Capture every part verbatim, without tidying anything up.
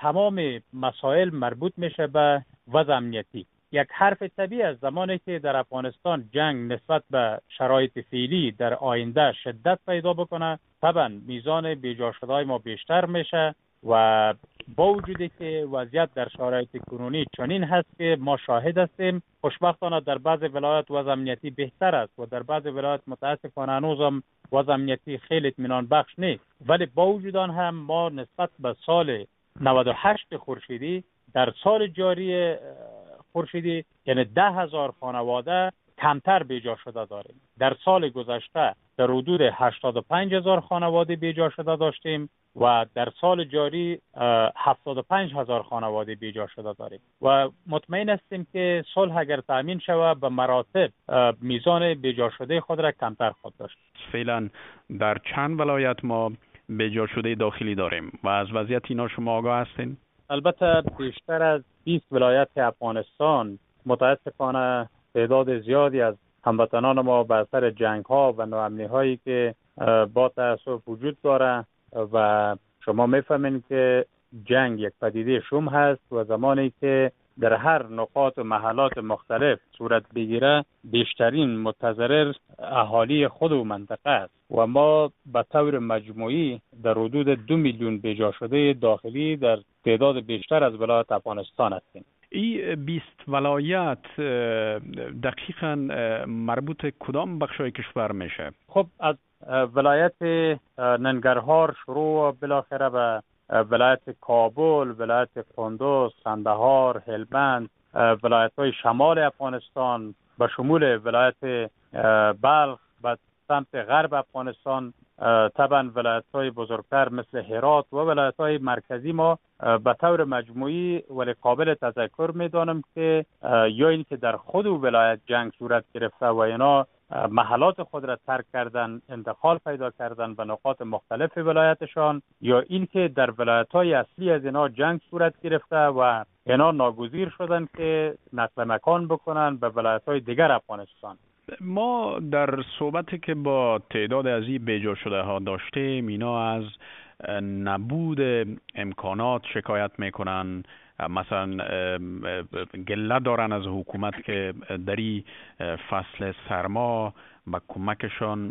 تمام مسائل مربوط میشه به وضع امنیتی. یک حرف طبیعی از زمانی که در افغانستان جنگ نسبت به شرایط فعلی در آینده شدت پیدا بکنه، طبعا میزان بیجا شده‌های ما بیشتر میشه و با وجودی که وضعیت در شرایط کنونی چنین هست که ما شاهد هستیم، خوشبختانه در بعض ولایات وضع امنیتی بهتر است و در بعض ولایات متاسفانه هنوزم وضع امنیتی خیلی اطمینان بخش نیست، ولی با وجود آن هم ما نسبت به سال نود و هشت خورشیدی در سال جاری خورشیدی یعنی ده هزار خانواده کمتر بیجا شده داریم. در سال گذشته در حدود هشتاد و پنج هزار خانواده بیجا شده داشتیم و در سال جاری هفتاد و پنج هزار خانواده بیجا شده داریم و مطمئن هستیم که صلح اگر تامین شود به مراتب میزان بیجا شده خود را کمتر خود داشت. فعلا در چند ولایت ما بیجا شده داخلی داریم و از وضعیت اینا شما آگاه هستین؟ البته بیشتر از بیست ولایت افغانستان متاسفانه تعداد زیادی از هموطنان ما به اثر جنگ ها و ناامنی هایی که با تأسف وجود داره و شما میفهمین که جنگ یک پدیده شوم هست و زمانی که در هر نقاط و محلات مختلف صورت بگیره بیشترین متضرر اهالی خود و منطقه است و ما به طور مجموعی در حدود دو میلیون بیجا شده داخلی در تعداد بیشتر از ولایات افغانستان هستیم. این بیست ولایت دقیقاً مربوط کدام بخشای کشور میشه؟ خب از ولایت ننگرهار شروع و بالاخره به ولایت کابل، ولایت کندوز، قندهار، هلمند، ولایت‌های شمال افغانستان به شمول ولایت بلخ و سمت غرب افغانستان، طبعا ولایت‌های بزرگتر مثل هرات و ولایت‌های مرکزی ما به طور مجموعی ولی قابل تذکر می‌دانم که یا این که در خود ولایت جنگ صورت گرفته و اینا محلات خود را ترک کردن، انتقال پیدا کردن به نقاط مختلف ولایتشان، یا این که در ولایت‌های اصلی از اینا جنگ صورت گرفته و اینا ناگزیر شدن که نقل مکان بکنن به ولایت‌های دیگر افغانستان. ما در صحبتی که با تعداد از این بیجا شده ها داشتیم، اینا از نبود امکانات شکایت میکنن، مثلا گله دارن از حکومت که در این فصل سرما با کمکشان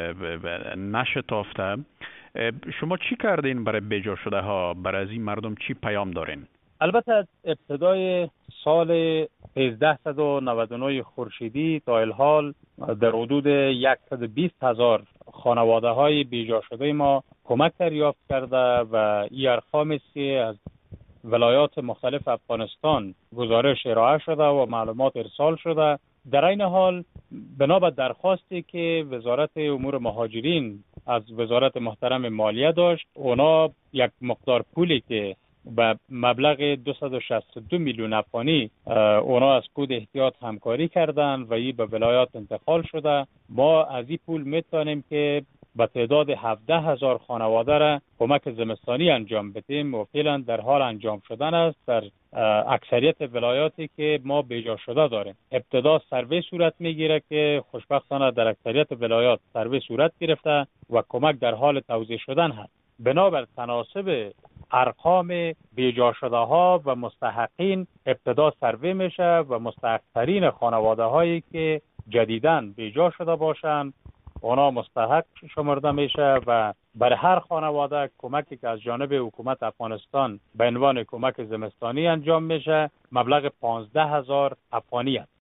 نشتافته. شما چی کردین برای بیجا شده ها؟ برای از این مردم چی پیام دارین؟ البته از ابتدای سال هزار و سیصد و نود و نه خورشیدی تا الحال در حدود صد و بیست هزار خانواده های بیجا شده ما کمک دریافت کرده و این ارقام است که از ولایات مختلف افغانستان گزارش ارائه شده و معلومات ارسال شده. در این حال بنا به درخواستی که وزارت امور مهاجرین از وزارت محترم مالیه داشت، اونا یک مقدار پولی که به مبلغ دویست و شصت و دو میلیون افغانی اونا از کود احتیاط همکاری کردن و این به ولایات انتقال شده. ما از این پول میتونیم که به تعداد هفده هزار خانواده را کمک زمستانی انجام بدیم و فعلا در حال انجام شدن است در اکثریت ولایاتی که ما بیجا شده داریم. ابتدا سروی صورت میگیره که خوشبختانه در اکثریت ولایات سروی صورت گرفته و کمک در حال توزیع شدن هست. بنابر تناسب ارقام بیجا شده ها و مستحقین ابتدا سروی میشه و مستحقترین خانواده هایی که جدیداً بیجا شده باشند اونا مستحق شمرده میشه و برای هر خانواده کمکی که از جانب حکومت افغانستان به عنوان کمک زمستانی انجام میشه مبلغ پانزده هزار افغانی است.